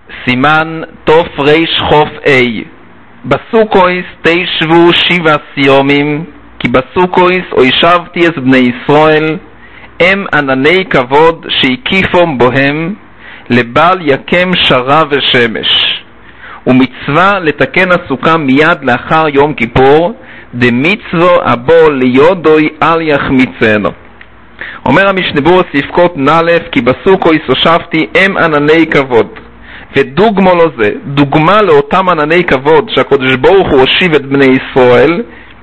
סימן תוף ריש חוף אי. בסוכויס תשבו 7 סיומים, כי בסוכויס הושבתי את בני ישראל, הם ענני כבוד שהקיפום בוהם, לבל יקם שרה ושמש. ומצווה לתקן הסוכה מיד לאחר יום כיפור, דמצוו הבו ליודוי אל יחמיצנו. אומר המשנה ברורה ספקות נ' כי בסוכויס הושבתי הם ענני כבוד. ודוגמה לו זה, דוגמה לאותם ענני כבוד שהקדוש ברוך הוא הושיב את בני ישראל,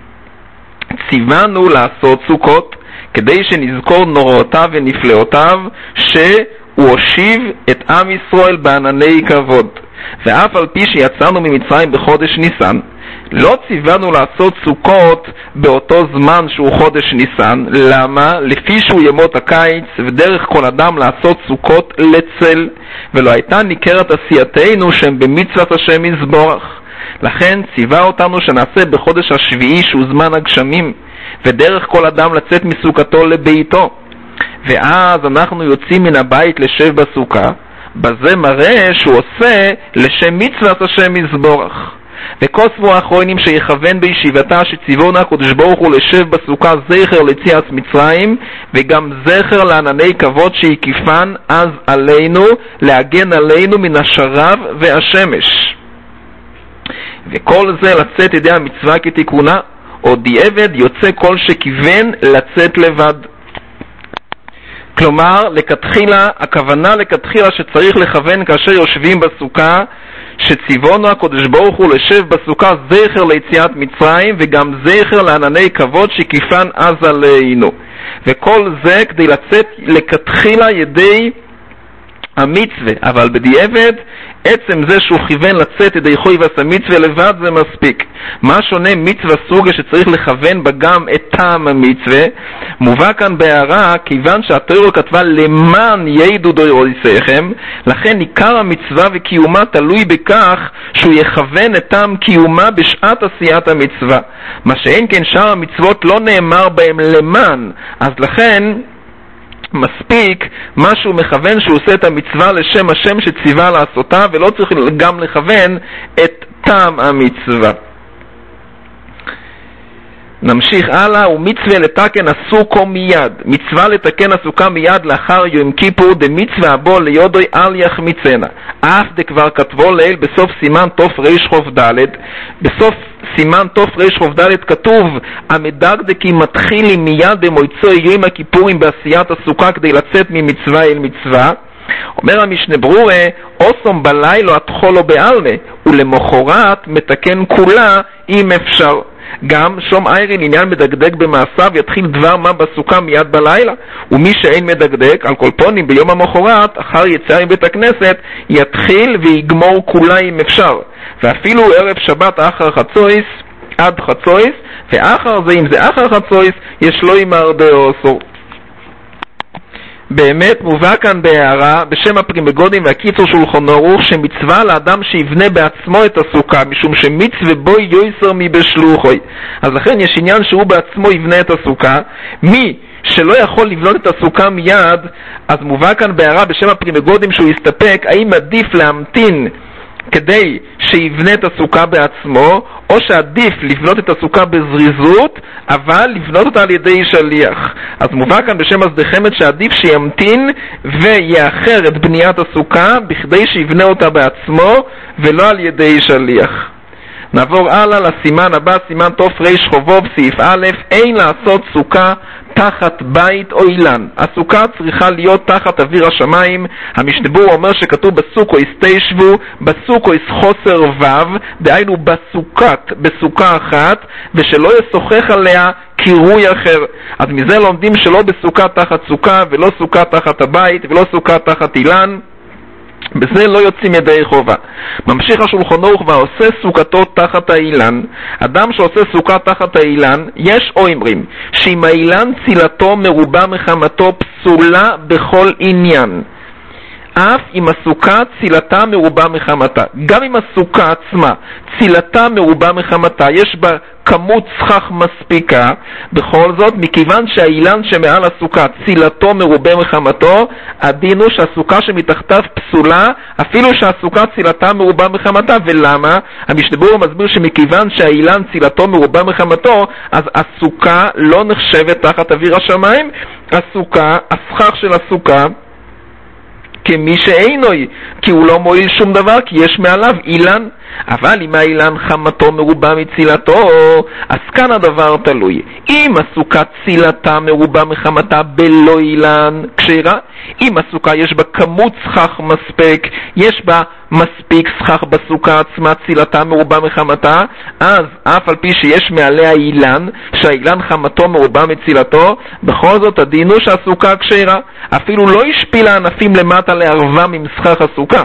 ציוונו לעשות סוכות כדי שנזכור נוראותיו ונפלאותיו שהוא הושיב את עם ישראל בענני כבוד. ואף על פי שיצאנו ממצרים בחודש ניסן, לא ציוונו לעשות סוכות באותו זמן שהוא חודש ניסן. למה? לפי שהוא ימות הקיץ, ודרך כל אדם לעשות סוכות לצל, ולא הייתה ניכרת עשייתנו שהם במצוות השם יזברך. לכן ציווה אותנו שנעשה בחודש השביעי שהוא זמן הגשמים, ודרך כל אדם לצאת מסוכתו לביתו, ואז אנחנו יוצאים מן הבית לשב בסוכה. בזה מראה שהוא עושה לשם מצוות השם יזברך. וכוסבו האחרונים שיכוון בישיבתה שציוונו הקדוש ברוך הוא לשב בסוכה זכר ליציאת מצרים, וגם זכר לענני כבוד שהקיפן אז עלינו, להגן עלינו מן השרב והשמש. וכל זה לצאת ידי המצווה כתיקונה, או דיעבד יוצא כל שכיוון לצאת לבד. כלומר, הכוונה לכתחילה שצריך לכוון כאשר יושבים בסוכה, שציוונו הקדוש ברוך הוא לשב בסוכה זכר ליציאת מצרים, וגם זכר לענני כבוד שכיפן אז עלינו. וכל זה כדי לצאת לכתחילה ידי המצווה, אבל בדיעבד עצם זה שהוא כיוון לצאת ידי חויבס המצווה לבד זה מספיק. מה שונה מצווה סוגה שצריך לכוון בה גם את טעם המצווה? מובא כאן בהערה, כיוון שהתורה כתבה למען ידעו דורותיכם, לכן עיקר המצווה וקיומה תלוי בכך שהוא יכוון את טעם קיומה בשעת עשיית המצווה. מה שאין כן שאר המצוות לא נאמר בהם למען, אז לכן מספיק משהו מכוון שהוא עושה את המצווה לשם השם שציווה לעשותה, ולא צריך גם לכוון את טעם המצווה. נמשיך הלאה. ומצווה לתקן הסוכו מיד, מצווה לתקן הסוכה מיד לאחר יום כיפור, דמצווה הבו ליודוי אל יחמיצנה, אף דכבר כתבו ליל בסוף סימן תוף ריש חוף ד'. בסוף סימן תוף ריש חוף ד' כתוב המדקדקי מתחילים מיד במועצו יום הכיפורים בעשיית הסוכה כדי לצאת ממצווה אל מצווה. אומר המשנה ברורה, אוסום בלילה התחולו בעלמה, ולמחרת מתקן כולה אם אפשר. גם שום איירין עניין מדקדק במעשיו יתחיל דבר מה בסוכה מיד בלילה, ומי שאין מדקדק על כל פונים ביום המחרת אחר יציאה מבית הכנסת יתחיל ויגמור כולה אם אפשר, ואפילו ערב שבת אחר חצויס עד חצויס, ואחר זה אם זה אחר חצויס יש לו עם ארדאוסו. באמת מובא כאן בהערה בשם הפרימגודים והקיצור שולחן ערוך שמצווה לאדם שיבנה בעצמו את הסוכה, משום שמצווה בו יויסר מבשלוחוי. אז לכן יש עניין שהוא בעצמו יבנה את הסוכה. מי שלא יכול לבנות את הסוכה מיד, אז מובא כאן בהערה בשם הפרימגודים שהוא יסתפק האם עדיף להמתין כדי שיבנה את הסוכה בעצמו, או שעדיף לבנות את הסוכה בזריזות אבל לבנות אותה על ידי שליח. אז מובא כאן בשם הסדחמת שעדיף שימתין ויאחר את בניית הסוכה בכדי שיבנה אותה בעצמו ולא על ידי שליח. נעבור הלאה לסימן הבא, סימן תוף ריש חובוב סעיף א'. אין לעשות סוכה תחת בית או אילן. הסוכה צריכה להיות תחת אוויר השמיים. המשנה ברורה אומר שכתוב בסוכו ישתשבו, בסוכו יש חוסר וו, דהיינו בסוכה אחת, ושלא ישוחח עליה קירוי אחר. אז מזה לומדים שלא בסוכה תחת סוכה, ולא סוכה תחת הבית, ולא סוכה תחת אילן. בזה לא יוצאים ידי חובה. ממשיך השולחן ערוך ועושה סוכתו תחת האילן. אדם שעושה סוכה תחת האילן, יש אומרים שאם האילן צילתו מרובה מחמתו פסולה בכל עניין. אף אם הסוכה צילתה מרובה מחמתה. גם אם הסוכה עצמה צילתה מרובה מחמתה, יש בה כמות סכך מספיקה, בכל זאת, מכיוון שהאילן שמעל הסוכה צילתו מרובה מחמתו, הדין הוא שהסוכה שמתחתיו פסולה, אפילו שהסוכה צילתה מרובה מחמתה. ולמה? המשנה ברורה מסביר שמכיוון שהאילן צילתו מרובה מחמתו, אז הסוכה לא נחשבת תחת אוויר השמיים. הסוכה, הסכך של הסוכה, כמי שאינוי, כי הוא לא מועיל שום דבר, כי יש מעליו אילן. אבל אם האילן חמתו מרובה מצילתו, אז כאן הדבר תלוי. אם הסוכה צילתה מרובה מחמתה בלא אילן, כשרה, אם הסוכה יש בה כמות סכך מספק, יש בה מספיק סכך בסוכה עצמה, צילתה מרובה מחמתה, אז אף על פי שיש מעליה אילן, שהאילן חמתו מרובה מצילתו, בכל זאת הדין הוא שהסוכה כשרה. אפילו לא השפילה ענפים למטה לערבה ממסכך הסוכה.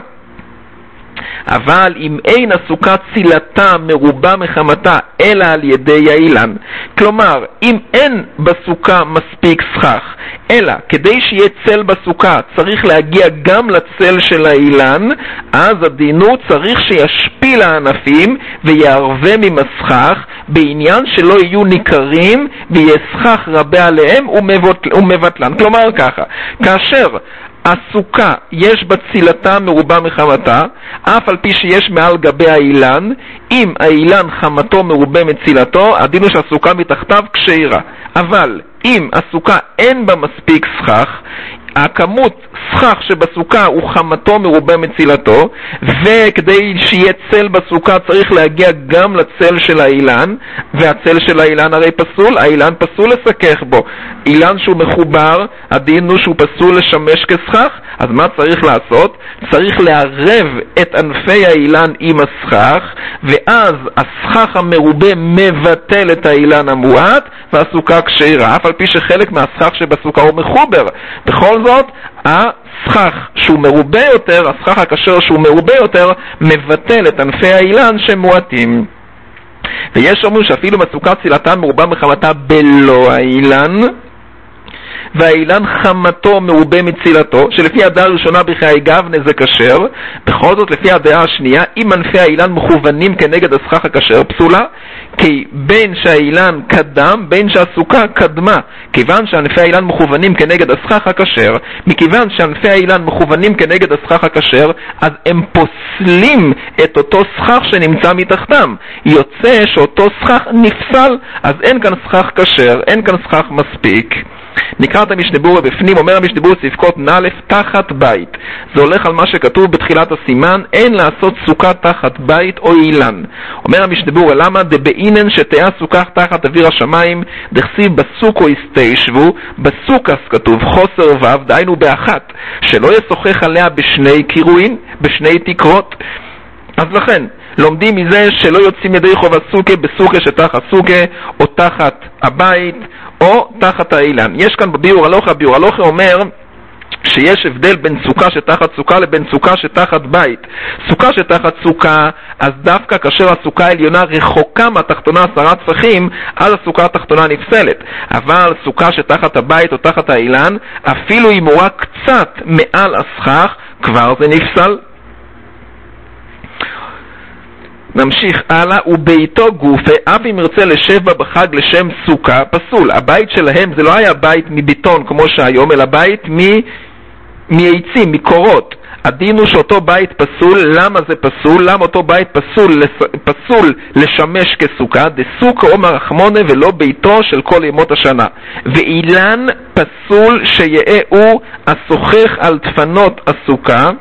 אבל אם אין הסוכה צילתה מרובה מחמתה אלא על ידי האילן, כלומר אם אין בסוכה מספיק סכך, אלא כדי שיהיה צל בסוכה צריך להגיע גם לצל של האילן, אז הדינו צריך שישפיל הענפים ויערבה ממסכך, בעניין שלא יהיו ניכרים ויהיה סכך רבה עליהם ומבטלן. כלומר ככה, כאשר הסוכה יש בצילתה מרובה מחמתה, אף על פי שיש מעל גבי האילן, אם האילן חמתו מרובה מצילתו, הדין הוא שהסוכה מתחתיו כשרה. אבל אם הסוכה אין בה מספיק סכך, הכמות סכך שבסוכה הוא חמתו מרובה מצילתו, וכדי שיהיה צל בסוכה צריך להגיע גם לצל של האילן, והצל של האילן הרי פסול, האילן פסול לסכך בו. אילן שהוא מחובר, הדין הוא שהוא פסול לשמש כסכך. אז מה צריך לעשות? צריך לערב את ענפי האילן עם הסכך, ואז הסכך המרובה מבטל את האילן המועט, והסוכה כשרה, אף על פי שחלק מהסכך שבסוכה הוא מחובר. בכל זאת, הסכך שהוא מרובה יותר, הסכך הכשר שהוא מרובה יותר, מבטל את ענפי האילן שמועטים. ויש אומרים שאפילו בסוכה צילתה מרובה מחמתה בלא האילן, והאילן חמתו מרובה מצילתו, שלפי הדעה הראשונה בחיי גבנה זה כשר. בכל זאת לפי הדעה השנייה, אם ענפי האילן מכוונים כנגד הסכך הכשר, פסולה, כי בין שהאילן קדם, בין שהסוכה קדמה. כיוון שענפי האילן מכוונים כנגד הסכך הכשר, מכיוון שענפי האילן מכוונים כנגד הסכך הכשר, אז הם פוסלים את אותו סכך שנמצא מתחתם. יוצא שאותו סכך נפסל, אז אין כאן סכך כשר, אין כאן סכך מספיק. נקרא את המשנה ברורה בפנים, אומר המשנה ברורה ספקות נ"א תחת בית. זה הולך על מה שכתוב בתחילת הסימן, אין לעשות סוכה תחת בית או אילן. אומר המשנה ברורה, למה? דבעינן שתהיה סוכה תחת אוויר השמיים, דכסיב בסוכו יסתיישבו, בסוכס כתוב חוסר וו, דהיינו באחת, שלא ישוחח עליה בשני קירוין, בשני תקרות. אז לכן לומדים מזה שלא יוצאים ידי חובה סוכה בסוכה שתחת סוכה, או תחת הבית, או תחת האילן. יש כאן בביאור הלוכה, ביאור הלוכה אומר שיש הבדל בין סוכה שתחת סוכה לבין סוכה שתחת בית. סוכה שתחת סוכה, אז דווקא כאשר הסוכה העליונה רחוקה מהתחתונה 10 טפחים, אז הסוכה התחתונה נפסלת. אבל סוכה שתחת הבית או תחת האילן, אפילו אם הוא רק קצת מעל הסכך, כבר זה נפסל. נמשיך הלאה, וביתו גופה, אף אם ירצה לשב בה בחג לשם סוכה, פסול. הבית שלהם זה לא היה בית מביטון כמו שהיום, אלא בית מעצים, מקורות. הדין הוא שאותו בית פסול. למה זה פסול? למה אותו בית פסול לשמש כסוכה? דסוכה עומר רחמונה ולא ביתו של כל ימות השנה. ואילן פסול שיהאו השוחך על דפנות הסוכה,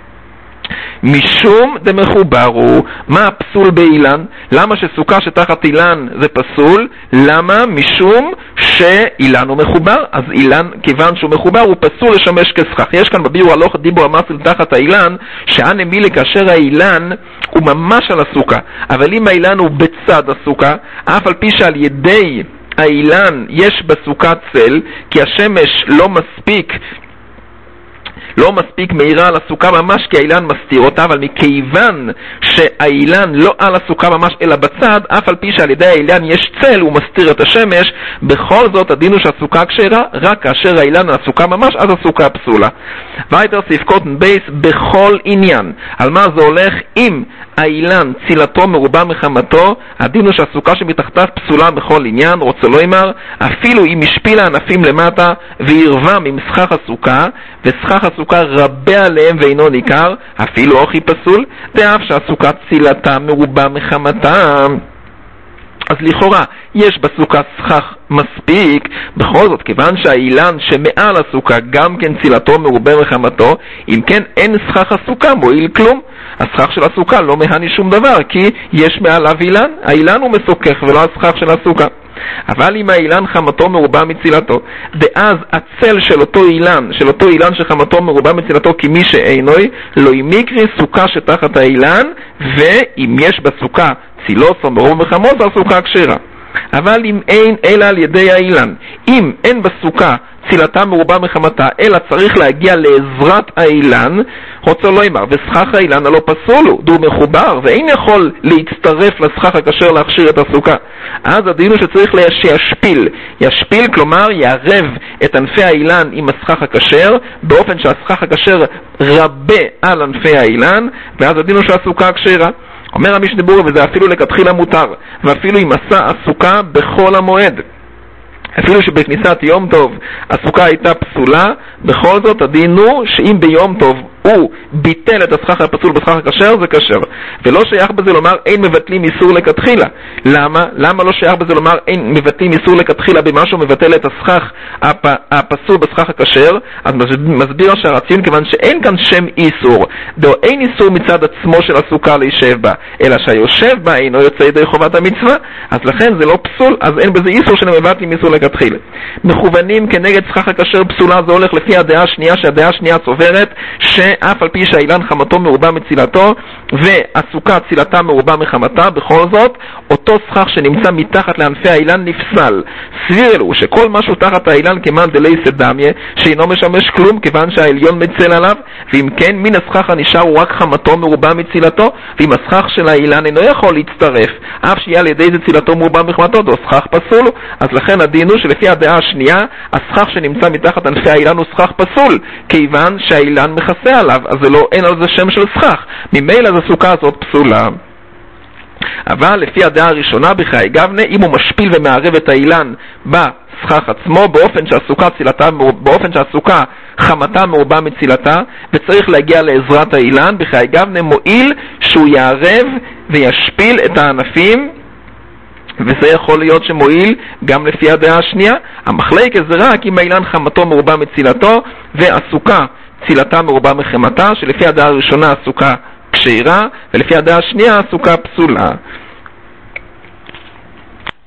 משום דמחוברו. מה הפסול באילן? למה שסוכה שתחת אילן זה פסול? למה? משום שאילן הוא מחובר. אז אילן, כיוון שהוא מחובר, הוא פסול לשמש כסכך. יש כאן בביאור הלוך דיבור המסל תחת האילן, שאנה מילה כאשר האילן הוא ממש על הסוכה, אבל אם האילן הוא בצד הסוכה, אף על פי שעל ידי האילן יש בסוכה צל, כי השמש לא מספיק לא מספיק מאירה על הסוכה ממש כי האילן מסתיר אותה, אבל מכיוון שהאילן לא על הסוכה ממש אלא בצד, אף על פי שעל ידי האילן יש צל, הוא מסתיר את השמש, בכל זאת הדין הוא שהסוכה כשרה, רק כאשר האילן על הסוכה ממש, אז הסוכה פסולה. וייטר סעיף קוטן בייס, בכל עניין. על מה זה הולך? אם האילן צילתו מרובה מחמתו, הדין הוא שהסוכה שמתחתיו פסולה בכל עניין, רוצה לא אמר, אפילו אם השפילה ענפים למטה ועירבה ממסכך הסוכה, וסכך הסוכה רבה עליהם ואינו ניכר, אפילו אוכי פסול, דאף שהסוכה צילתה מרובה מחמתה. אז לכאורה יש בסוכה סכך מספיק, בכל זאת כיוון שהאילן שמעל הסוכה גם כן צילתו מרובה מחמתו, אם כן אין סכך הסוכה מועיל כלום. הסכך של הסוכה לא מהני שום דבר, כי יש מעליו אילן, האילן הוא מסוכך ולא הסכך של הסוכה. אבל אם האילן חמתו מרובה מצילתו, ואז הצל של אותו אילן שחמתו מרובה מצילתו כמי שאינוי, לא ימיקרי סוכה שתחת האילן, ואם יש בסוכה צילוס או מרוב מחמוס, הסוכה כשרה. אבל אם אין אלא על ידי האילן, אם אין בסוכה צילתה מרובה מחמתה, אלא צריך להגיע לעזרת האילן, רוצה לא אמר, וסכך האילן הלא פסול הוא, דו מחובר, ואין יכול להצטרף לסכך הכשר להכשיר את הסוכה. אז הדין הוא שצריך ישפיל, כלומר יערב את ענפי האילן עם הסכך הכשר, באופן שהסכך הכשר רבה על ענפי האילן, ואז הדין הוא שהסוכה כשרה. אומר המשנה ברורה, וזה אפילו לכתחילה מותר, ואפילו אם עשה הסוכה בכל המועד, אפילו שבכניסת יום טוב הסוכה הייתה פסולה, בכל זאת הדין הוא שאם ביום טוב הוא ביטל את הסכך הפסול בסכך הכשר, זה כשר. ולא שייך בזה לומר אין מבטלים איסור לכתחילה. למה לא שייך בזה לומר אין מבטלים איסור לכתחילה במשהו מבטל את הסכך הפסול בסכך הכשר? אז מסביר שהרציון כיוון שאין כאן שם איסור, דו אין איסור מצד עצמו של הסוכה להישב בה, אלא שהיושב בה אינו יוצא ידי חובת המצווה, אז לכן זה לא פסול, אז אין בזה איסור שמבטלים איסור לכתחילה. מכוונים כנגד סכך הכשר פסולה, זה הולך לפי הדעה השנייה, שהדעה השנייה סוברת שאף על פי שהאילן חמתו מרובה מצילתו והסוכה צילתה מרובה מחמתה, בכל זאת אותו סכך שנמצא מתחת לענפי האילן נפסל. סביר אלו שכל משהו תחת האילן כמן דלי סדמיה שאינו משמש כלום כיוון שהעליון מצל עליו, ואם כן מן הסכך הנשאר הוא רק חמתו מרובה מצילתו, ואם הסכך של האילן אינו יכול להצטרף אף שיהיה על ידי זה צילתו מרובה מחמתו, אותו סכך פסול. אז לכן הדין הוא שלפי הדעה השנייה הסכך שנמצא מתחת ענפי האילן הוא סכך פסול, כיוון שהאילן מכסה עליו, אז אין על זה שם של סכך, ממילא אז הסוכה הזאת פסולה. אבל לפי הדעה הראשונה בחיי גבנה, אם הוא משפיל ומערב את האילן בסכך עצמו באופן שהסוכה חמתה מרובה מצילתה וצריך להגיע לעזרת האילן, בחיי גבנה מועיל שהוא יערב וישפיל את הענפים, וזה יכול להיות שמועיל גם לפי הדעה השנייה. המחלוקת זה רק אם האילן חמתו מרובה מצילתו והסוכה צילתה מרובה מחמתה, שלפי הדעה הראשונה הסוכה כשרה ולפי הדעה השנייה הסוכה פסולה.